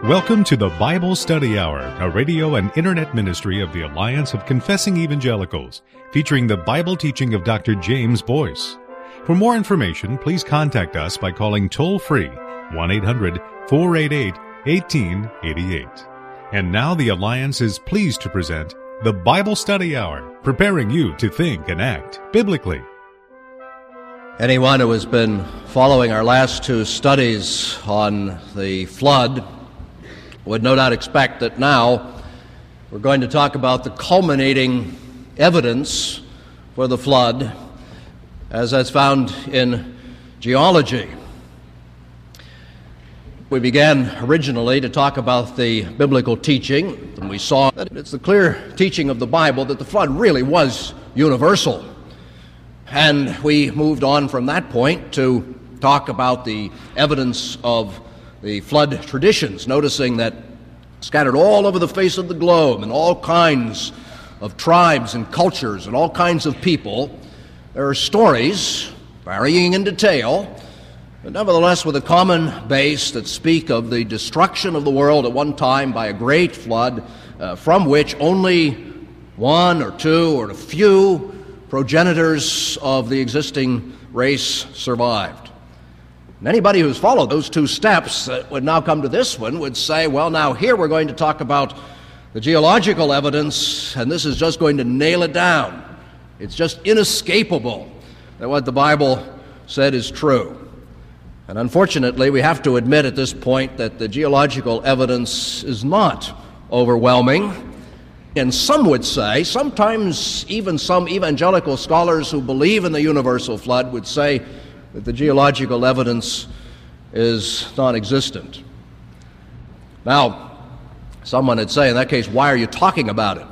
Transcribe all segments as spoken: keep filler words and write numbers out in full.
Welcome to the Bible Study Hour, a radio and internet ministry of the Alliance of Confessing Evangelicals, featuring the Bible teaching of Doctor James Boyce. For more information, please contact us by calling toll-free one eight hundred four eight eight one eight eight eight. And now the Alliance is pleased to present the Bible Study Hour, preparing you to think and act biblically. Anyone who has been following our last two studies on the flood would no doubt expect that now we're going to talk about the culminating evidence for the flood as that's found in geology. We began originally to talk about the biblical teaching, and we saw that it's the clear teaching of the Bible that the flood really was universal. And we moved on from that point to talk about the evidence of the flood traditions, noticing that scattered all over the face of the globe in all kinds of tribes and cultures and all kinds of people, there are stories, varying in detail, but nevertheless with a common base that speak of the destruction of the world at one time by a great flood, uh, from which only one or two or a few progenitors of the existing race survived. And anybody who's followed those two steps that would now come to this one would say, well, now here we're going to talk about the geological evidence, and this is just going to nail it down. It's just inescapable that what the Bible said is true. And unfortunately, we have to admit at this point that the geological evidence is not overwhelming. And some would say, sometimes even some evangelical scholars who believe in the universal flood would say that the geological evidence is non-existent. Now, someone would say, in that case, why are you talking about it?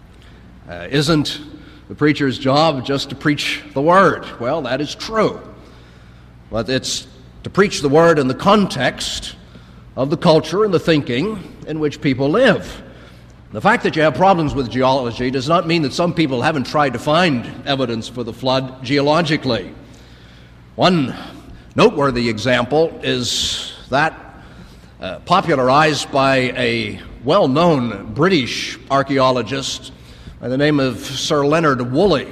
Uh, isn't the preacher's job just to preach the Word? Well, that is true. But it's to preach the Word in the context of the culture and the thinking in which people live. The fact that you have problems with geology does not mean that some people haven't tried to find evidence for the flood geologically. One noteworthy example is that uh, popularized by a well-known British archaeologist by the name of Sir Leonard Woolley.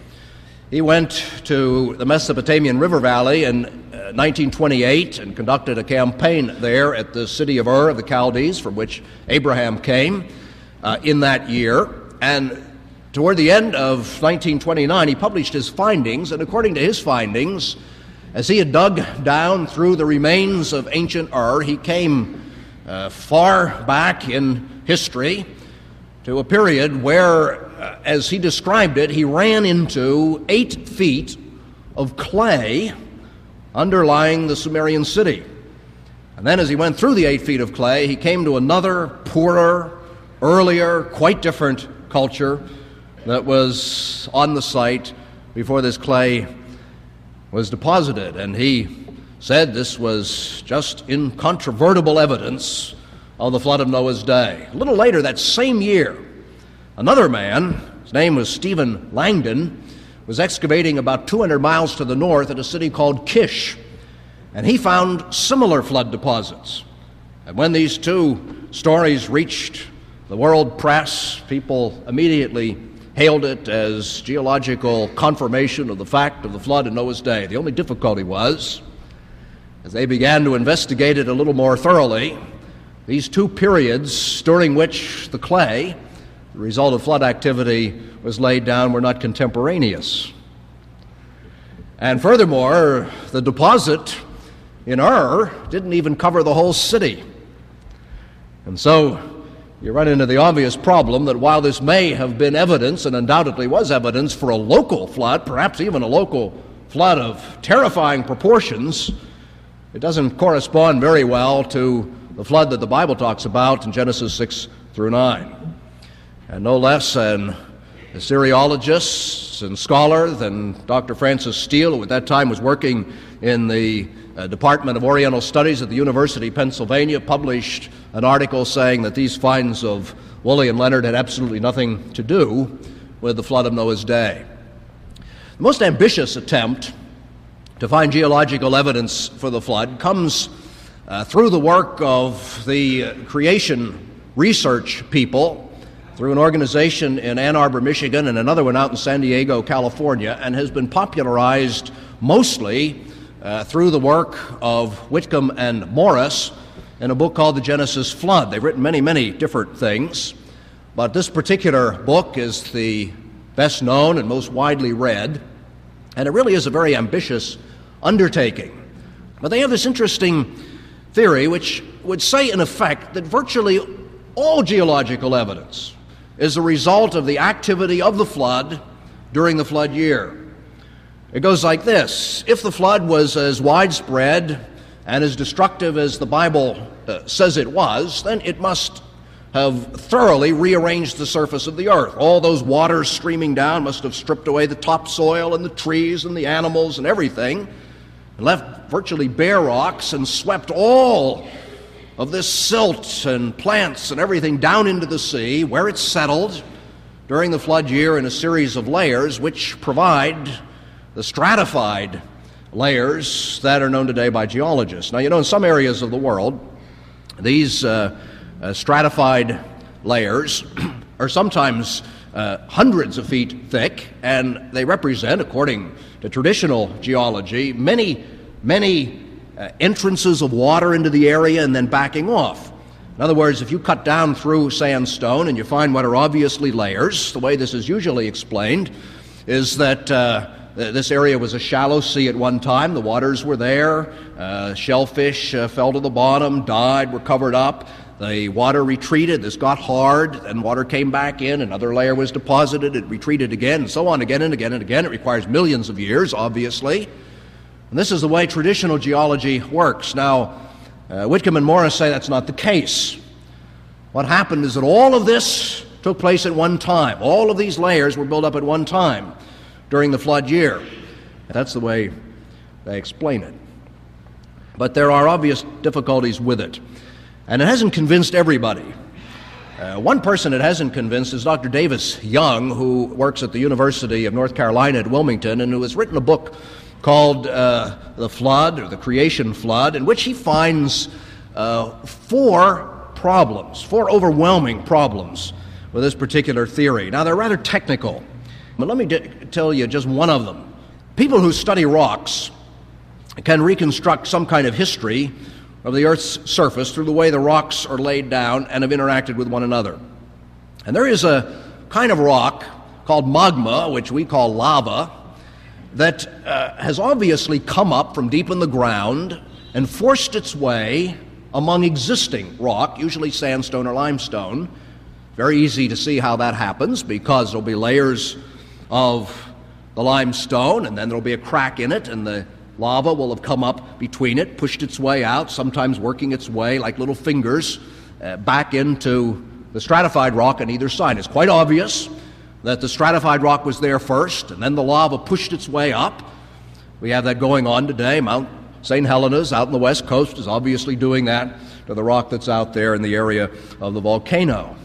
He went to the Mesopotamian River Valley in uh, nineteen twenty-eight and conducted a campaign there at the city of Ur of the Chaldees, from which Abraham came uh, in that year. And toward the end of nineteen twenty-nine, he published his findings, and according to his findings, as he had dug down through the remains of ancient Ur, he came uh, far back in history to a period where, uh, as he described it, he ran into eight feet of clay underlying the Sumerian city. And then as he went through the eight feet of clay, he came to another, poorer, earlier, quite different culture that was on the site before this clay was deposited. And he said this was just incontrovertible evidence of the flood of Noah's day. A little later that same year, another man, his name was Stephen Langdon, was excavating about two hundred miles to the north at a city called Kish, and he found similar flood deposits. And when these two stories reached the world press, people immediately hailed it as geological confirmation of the fact of the flood in Noah's day. The only difficulty was, as they began to investigate it a little more thoroughly, these two periods during which the clay, the result of flood activity, was laid down were not contemporaneous. And furthermore, the deposit in Ur didn't even cover the whole city. And so you run into the obvious problem that while this may have been evidence, and undoubtedly was evidence, for a local flood, perhaps even a local flood of terrifying proportions, it doesn't correspond very well to the flood that the Bible talks about in Genesis six through nine. And no less an Assyriologist and scholar than Doctor Francis Steele, who at that time was working in the uh, Department of Oriental Studies at the University of Pennsylvania, published an article saying that these finds of Woolley and Leonard had absolutely nothing to do with the flood of Noah's day. The most ambitious attempt to find geological evidence for the flood comes uh, through the work of the uh, creation research people, through an organization in Ann Arbor, Michigan, and another one out in San Diego, California, and has been popularized mostly uh, through the work of Whitcomb and Morris in a book called The Genesis Flood. They've written many, many different things, but this particular book is the best known and most widely read, and it really is a very ambitious undertaking. But they have this interesting theory which would say, in effect, that virtually all geological evidence is a result of the activity of the flood during the flood year. It goes like this: if the flood was as widespread and as destructive as the Bible uh, says it was, then it must have thoroughly rearranged the surface of the earth. All those waters streaming down must have stripped away the topsoil and the trees and the animals and everything, and left virtually bare rocks, and swept all of this silt and plants and everything down into the sea, where it settled during the flood year in a series of layers which provide the stratified layers that are known today by geologists. Now, you know, in some areas of the world, these uh, uh, stratified layers are sometimes uh, hundreds of feet thick, and they represent, according to traditional geology, many, many uh, entrances of water into the area and then backing off. In other words, if you cut down through sandstone and you find what are obviously layers, the way this is usually explained is that uh, this area was a shallow sea at one time. The waters were there. Uh, shellfish uh, fell to the bottom, died, were covered up. The water retreated. This got hard, and water came back in. Another layer was deposited. It retreated again, and so on again and again and again. It requires millions of years, obviously. And this is the way traditional geology works. Now, uh, Whitcomb and Morris say that's not the case. What happened is that all of this took place at one time. All of these layers were built up at one time during the flood year. That's the way they explain it. But there are obvious difficulties with it, and it hasn't convinced everybody. Uh, one person it hasn't convinced is Doctor Davis Young, who works at the University of North Carolina at Wilmington, and who has written a book called uh, The Flood, or The Creation Flood, in which he finds uh, four problems, four overwhelming problems with this particular theory. Now, they're rather technical, but let me d- tell you just one of them. People who study rocks can reconstruct some kind of history of the Earth's surface through the way the rocks are laid down and have interacted with one another. And there is a kind of rock called magma, which we call lava, that uh, has obviously come up from deep in the ground and forced its way among existing rock, usually sandstone or limestone. Very easy to see how that happens, because there'll be layers of the limestone, and then there'll be a crack in it, and the lava will have come up between it, pushed its way out, sometimes working its way like little fingers uh, back into the stratified rock on either side. It's quite obvious that the stratified rock was there first, and then the lava pushed its way up. We have that going on today. Mount Saint Helena's out on the west coast is obviously doing that to the rock that's out there in the area of the volcano.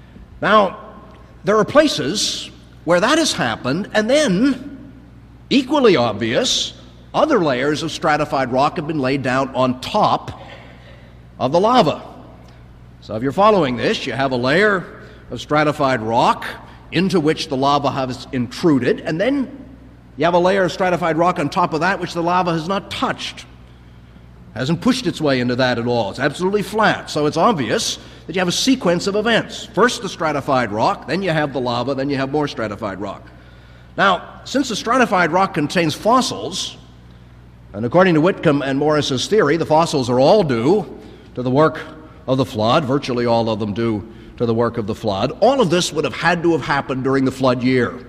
Now, there are places where that has happened, and then, equally obvious, other layers of stratified rock have been laid down on top of the lava. So if you're following this, you have a layer of stratified rock into which the lava has intruded, and then you have a layer of stratified rock on top of that which the lava has not touched, hasn't pushed its way into that at all. It's absolutely flat. So it's obvious that you have a sequence of events. First the stratified rock, then you have the lava, then you have more stratified rock. Now, since the stratified rock contains fossils, and according to Whitcomb and Morris's theory, the fossils are all due to the work of the flood, virtually all of them due to the work of the flood, all of this would have had to have happened during the flood year. In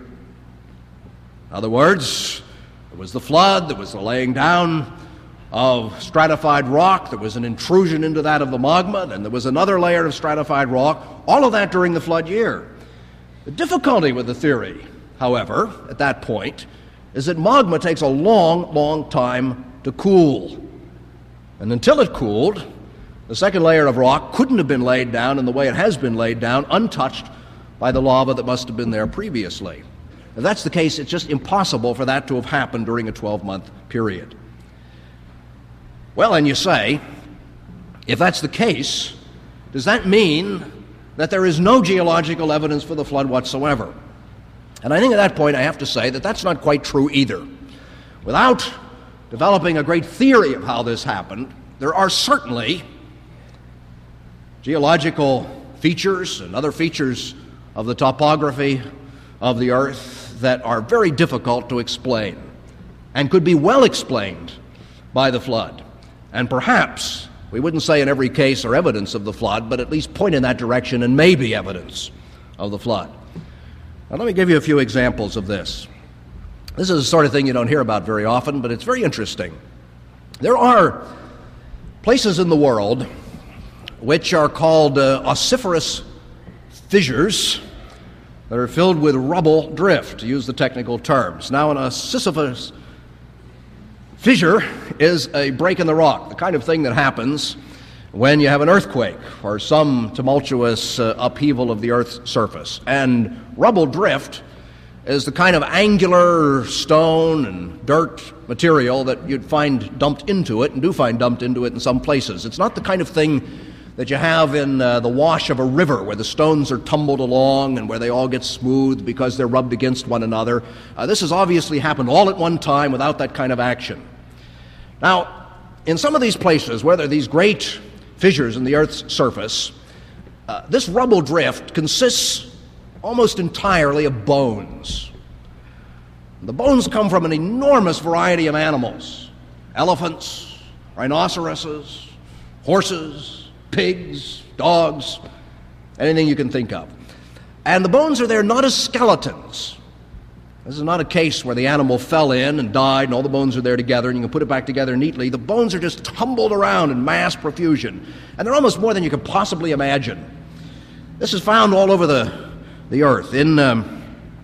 other words, there was the flood, there was the laying down of stratified rock, there was an intrusion into that of the magma, then there was another layer of stratified rock, all of that during the flood year. The difficulty with the theory, however, at that point, is that magma takes a long, long time to cool. And until it cooled, the second layer of rock couldn't have been laid down in the way it has been laid down, untouched by the lava that must have been there previously. If that's the case, it's just impossible for that to have happened during a twelve-month period. Well, and you say, If that's the case, does that mean that there is no geological evidence for the flood whatsoever? And I think at that point I have to say that that's not quite true either. Without developing a great theory of how this happened, there are certainly geological features and other features of the topography of the earth that are very difficult to explain and could be well explained by the flood. And perhaps, we wouldn't say in every case are evidence of the flood, but at least point in that direction and may be evidence of the flood. Now let me give you a few examples of this. This is the sort of thing you don't hear about very often, but it's very interesting. There are places in the world which are called uh, ossiferous fissures that are filled with rubble drift, to use the technical terms. Now, an ossiferous fissure is a break in the rock, the kind of thing that happens when you have an earthquake or some tumultuous uh, upheaval of the Earth's surface. And rubble drift is the kind of angular stone and dirt material that you'd find dumped into it, and do find dumped into it in some places. It's not the kind of thing that you have in uh, the wash of a river where the stones are tumbled along and where they all get smooth because they're rubbed against one another. Uh, this has obviously happened all at one time without that kind of action. Now, in some of these places where there are these great fissures in the Earth's surface, uh, this rubble drift consists almost entirely of bones. The bones come from an enormous variety of animals: elephants, rhinoceroses, horses, pigs, dogs, anything you can think of. And the bones are there not as skeletons. This is not a case where the animal fell in and died and all the bones are there together and you can put it back together neatly. The bones are just tumbled around in mass profusion, and they're almost more than you could possibly imagine. This is found all over the, the earth. In, um,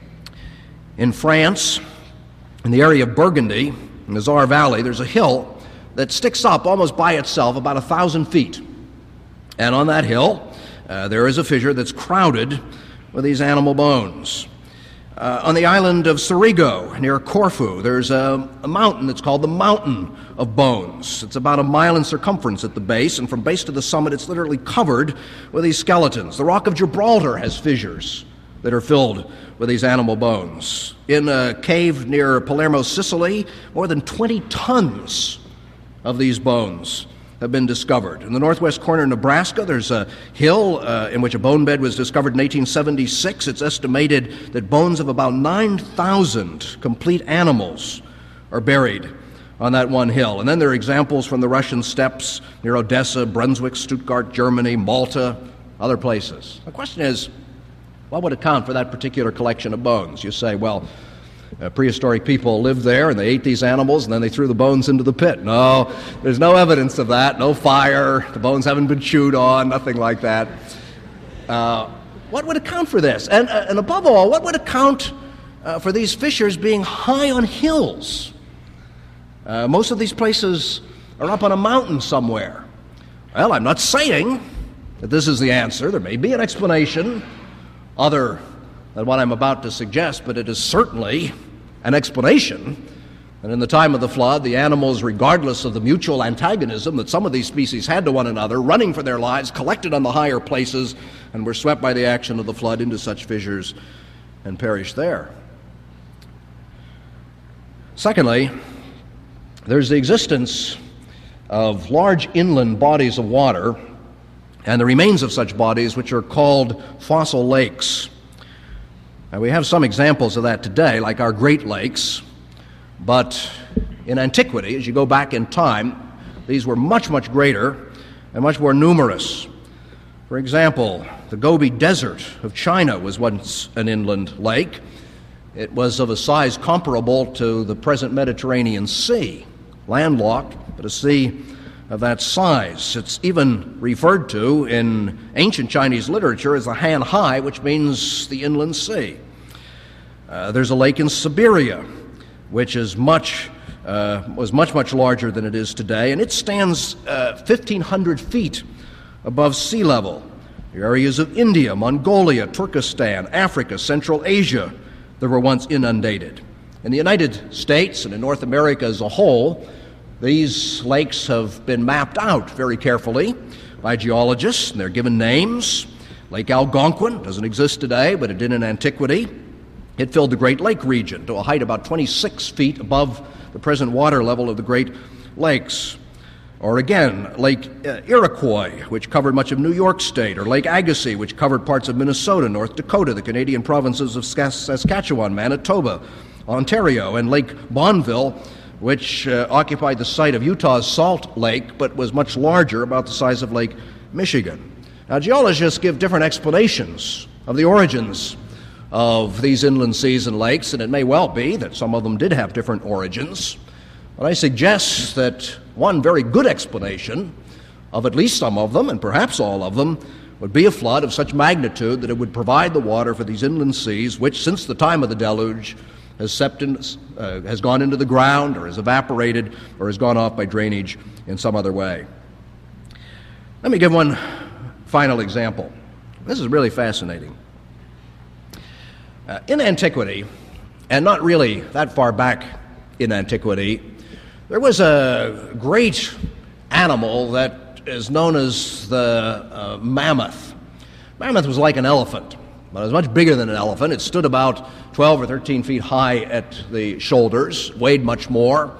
in France, in the area of Burgundy, in the Zar Valley, there's a hill that sticks up almost by itself about a thousand feet. And on that hill, uh, there is a fissure that's crowded with these animal bones. Uh, on the island of Surigo, near Corfu, there's a, a mountain that's called the Mountain of Bones. It's about a mile in circumference at the base, and from base to the summit, it's literally covered with these skeletons. The Rock of Gibraltar has fissures that are filled with these animal bones. In a cave near Palermo, Sicily, more than twenty tons of these bones have been discovered. In the northwest corner of Nebraska, there's a hill uh, in which a bone bed was discovered in eighteen seventy-six. It's estimated that bones of about nine thousand complete animals are buried on that one hill. And then there are examples from the Russian steppes near Odessa, Brunswick, Stuttgart, Germany, Malta, other places. The question is, what would account for that particular collection of bones? You say, well, Uh, prehistoric people lived there and they ate these animals and then they threw the bones into the pit. No, there's no evidence of that, no fire, the bones haven't been chewed on, nothing like that. Uh, what would account for this? And, uh, and above all, what would account uh, for these fissures being high on hills? Uh, most of these places are up on a mountain somewhere. Well, I'm not saying that this is the answer. There may be an explanation other than what I'm about to suggest, but it is certainly an explanation that in the time of the flood, the animals, regardless of the mutual antagonism that some of these species had to one another, running for their lives, collected on the higher places and were swept by the action of the flood into such fissures and perished there. Secondly, there's the existence of large inland bodies of water and the remains of such bodies which are called fossil lakes. Now, we have some examples of that today, like our Great Lakes, but in antiquity, as you go back in time, these were much, much greater and much more numerous. For example, the Gobi Desert of China was once an inland lake. It was of a size comparable to the present Mediterranean Sea, landlocked, but a sea of that size. It's even referred to in ancient Chinese literature as the Han Hai, which means the inland sea. Uh, there's a lake in Siberia, which is much uh, was much, much larger than it is today, and it stands uh, fifteen hundred feet above sea level. The areas of India, Mongolia, Turkestan, Africa, Central Asia that were once inundated. In the United States and in North America as a whole, These lakes have been mapped out very carefully by geologists, and they're given names. Lake Algonquin doesn't exist today, but it did in antiquity. It filled the Great Lake region to a height about twenty-six feet above the present water level of the Great Lakes. Or again, Lake uh, Iroquois, which covered much of New York State, or Lake Agassiz, which covered parts of Minnesota, North Dakota, the Canadian provinces of Saskatchewan, Manitoba, Ontario, and Lake Bonneville, which uh, occupied the site of Utah's Salt Lake, but was much larger, about the size of Lake Michigan. Now, geologists give different explanations of the origins of these inland seas and lakes, and it may well be that some of them did have different origins. But I suggest that one very good explanation of at least some of them, and perhaps all of them, would be a flood of such magnitude that it would provide the water for these inland seas, which since the time of the deluge has, sept in, uh, has gone into the ground, or has evaporated, or has gone off by drainage in some other way. Let me give one final example. This is really fascinating. Uh, in antiquity, and not really that far back in antiquity, there was a great animal that is known as the uh, mammoth. Mammoth was like an elephant, but it was much bigger than an elephant. It stood about twelve or thirteen feet high at the shoulders, weighed much more.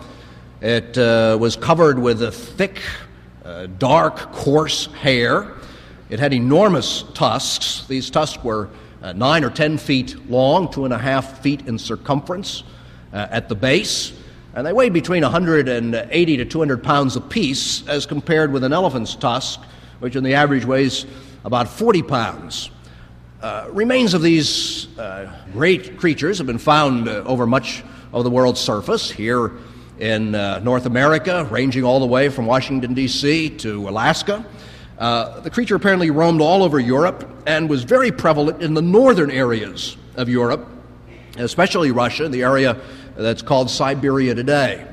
It uh, was covered with a thick, uh, dark, coarse hair. It had enormous tusks. These tusks were uh, nine or ten feet long, two and a half feet in circumference uh, at the base. And they weighed between one hundred eighty to two hundred pounds apiece, as compared with an elephant's tusk, which in the average weighs about forty pounds. Uh, remains of these uh, great creatures have been found uh, over much of the world's surface, here in uh, North America, ranging all the way from Washington, D C to Alaska. Uh, the creature apparently roamed all over Europe and was very prevalent in the northern areas of Europe, especially Russia, the area that's called Siberia today.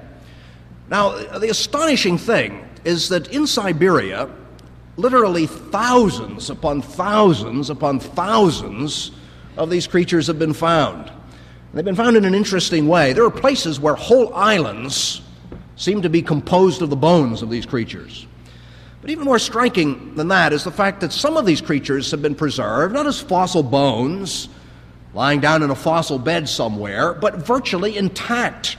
Now, the astonishing thing is that in Siberia, literally thousands upon thousands upon thousands of these creatures have been found. They've been found in an interesting way. There are places where whole islands seem to be composed of the bones of these creatures. But even more striking than that is the fact that some of these creatures have been preserved, not as fossil bones, lying down in a fossil bed somewhere, but virtually intact.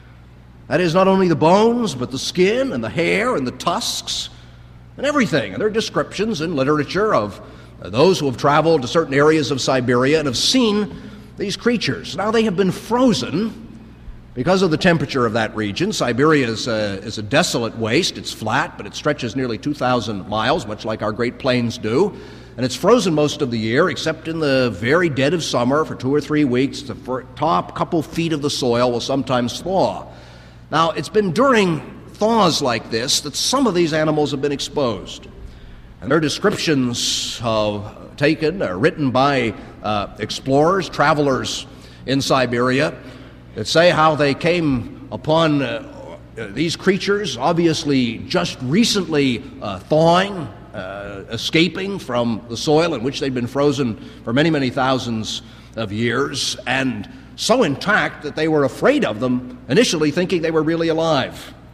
That is, not only the bones, but the skin and the hair and the tusks and everything. And there are descriptions in literature of those who have traveled to certain areas of Siberia and have seen these creatures. Now, they have been frozen because of the temperature of that region. Siberia is a, is a desolate waste. It's flat, but it stretches nearly two thousand miles, much like our Great Plains do. And it's frozen most of the year, except in the very dead of summer for two or three weeks. The top couple feet of the soil will sometimes thaw. Now, it's been during thaws like this that some of these animals have been exposed. And their descriptions uh, taken, uh, written by uh, explorers, travelers in Siberia, that say how they came upon uh, these creatures, obviously just recently uh, thawing, Uh, escaping from the soil in which they'd been frozen for many, many thousands of years, and so intact that they were afraid of them, initially thinking they were really alive.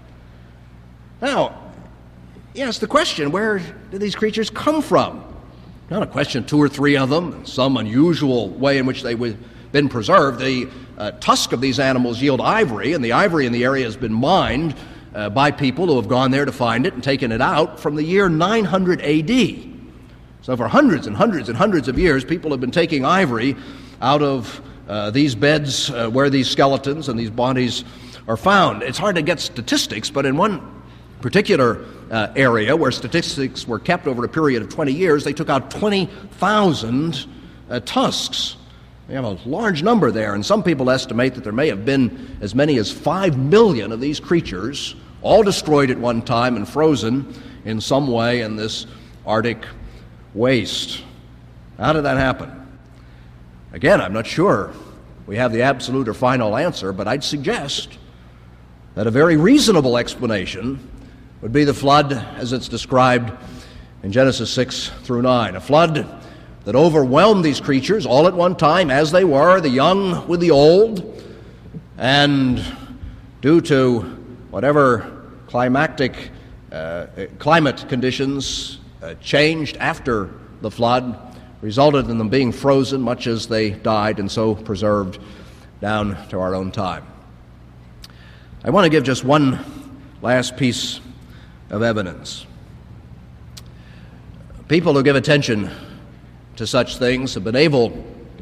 Now, yes, the question, where did these creatures come from? Not a question, two or three of them, some unusual way in which they've been preserved. The uh, tusk of these animals yield ivory, and the ivory in the area has been mined Uh, by people who have gone there to find it and taken it out from the year nine hundred A D. So for hundreds and hundreds and hundreds of years, people have been taking ivory out of uh, these beds uh, where these skeletons and these bodies are found. It's hard to get statistics, but in one particular uh, area where statistics were kept over a period of twenty years, they took out twenty thousand uh, tusks. We have a large number there, and some people estimate that there may have been as many as five million of these creatures, all destroyed at one time and frozen in some way in this Arctic waste. How did that happen? Again, I'm not sure we have the absolute or final answer, but I'd suggest that a very reasonable explanation would be the flood as it's described in Genesis six through nine. A flood that overwhelmed these creatures all at one time, as they were, the young with the old, and due to whatever climactic uh, climate conditions uh, changed after the flood, resulted in them being frozen much as they died, and so preserved down to our own time. I want to give just one last piece of evidence. People who give attention to such things have been able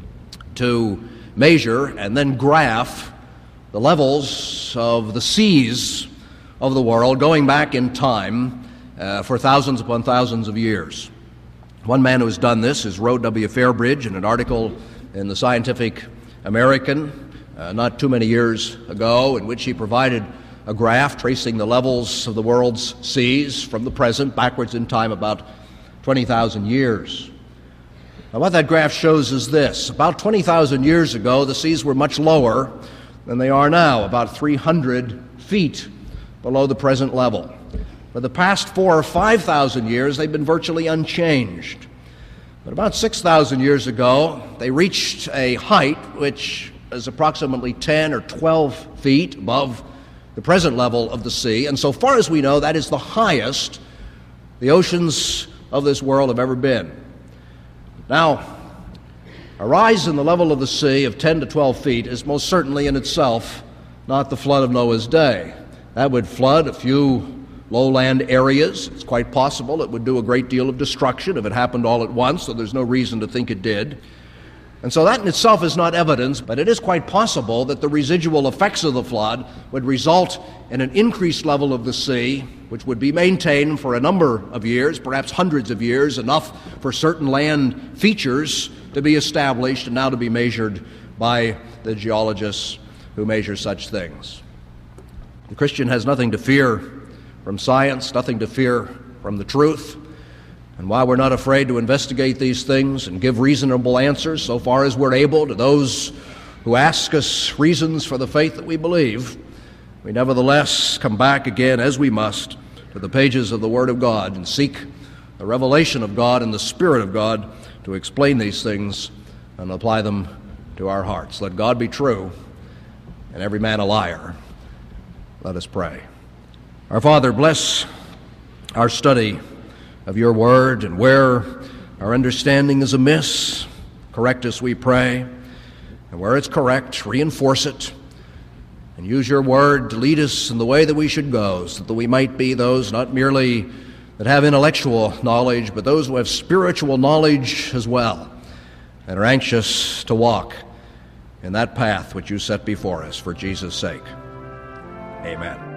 to measure and then graph the levels of the seas of the world going back in time uh, for thousands upon thousands of years. One man who has done this is Roe W. Fairbridge in an article in the Scientific American uh, not too many years ago, in which he provided a graph tracing the levels of the world's seas from the present backwards in time about twenty thousand years. Now, what that graph shows is this. About twenty thousand years ago, the seas were much lower than they are now, about three hundred feet below the present level. For the past four or five thousand years, they've been virtually unchanged. But about six thousand years ago, they reached a height which is approximately ten or twelve feet above the present level of the sea. And so far as we know, that is the highest the oceans of this world have ever been. Now, a rise in the level of the sea of ten to twelve feet is most certainly in itself not the flood of Noah's day. That would flood a few lowland areas. It's quite possible it would do a great deal of destruction if it happened all at once, so there's no reason to think it did. And so that in itself is not evidence, but it is quite possible that the residual effects of the flood would result in an increased level of the sea, which would be maintained for a number of years, perhaps hundreds of years, enough for certain land features to be established and now to be measured by the geologists who measure such things. The Christian has nothing to fear from science, nothing to fear from the truth. And while we're not afraid to investigate these things and give reasonable answers so far as we're able to those who ask us reasons for the faith that we believe, we nevertheless come back again, as we must, to the pages of the Word of God and seek the revelation of God and the Spirit of God to explain these things and apply them to our hearts. Let God be true and every man a liar. Let us pray. Our Father, bless our study of your word, and where our understanding is amiss, correct us, we pray, and where it's correct, reinforce it, and use your word to lead us in the way that we should go, so that we might be those not merely that have intellectual knowledge, but those who have spiritual knowledge as well, and are anxious to walk in that path which you set before us for Jesus' sake. Amen.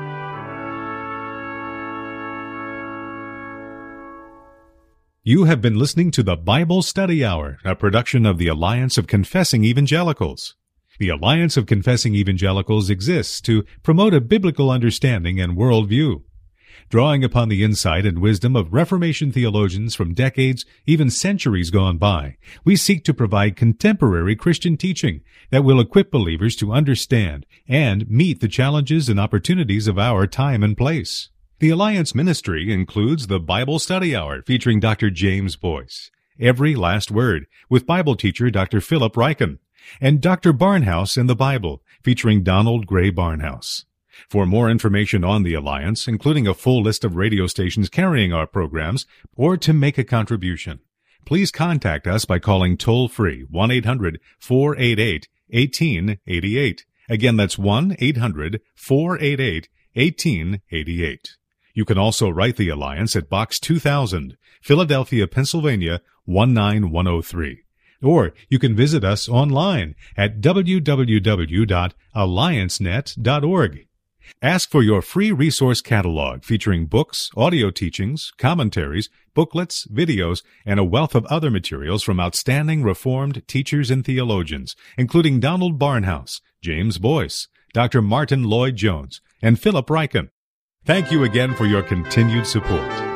You have been listening to the Bible Study Hour, a production of the Alliance of Confessing Evangelicals. The Alliance of Confessing Evangelicals exists to promote a biblical understanding and worldview. Drawing upon the insight and wisdom of Reformation theologians from decades, even centuries gone by, we seek to provide contemporary Christian teaching that will equip believers to understand and meet the challenges and opportunities of our time and place. The Alliance ministry includes the Bible Study Hour featuring Doctor James Boyce, Every Last Word with Bible teacher Doctor Philip Ryken, and Doctor Barnhouse in the Bible featuring Donald Gray Barnhouse. For more information on the Alliance, including a full list of radio stations carrying our programs, or to make a contribution, please contact us by calling toll-free one eight hundred four eight eight one eight eight eight. Again, that's one eight hundred four eight eight one eight eight eight. You can also write the Alliance at Box two thousand, Philadelphia, Pennsylvania one nine one oh three. Or you can visit us online at w w w dot alliance net dot org. Ask for your free resource catalog featuring books, audio teachings, commentaries, booklets, videos, and a wealth of other materials from outstanding Reformed teachers and theologians, including Donald Barnhouse, James Boyce, Doctor Martin Lloyd-Jones, and Philip Ryken. Thank you again for your continued support.